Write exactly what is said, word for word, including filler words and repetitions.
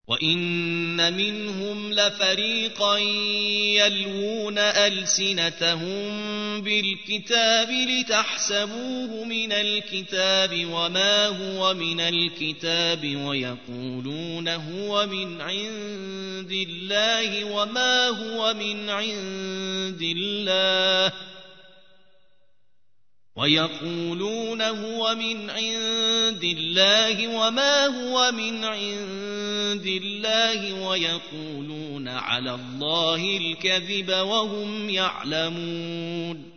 وإن منهم لفريقا يلوون ألسنتهم بالكتاب لتحسبوه من الكتاب وما هو من الكتاب ويقولون هو من عند الله وما هو من عند الله ويقولون هو من عند الله وما هو من عند الله ويقولون على الله الكذب وهم يعلمون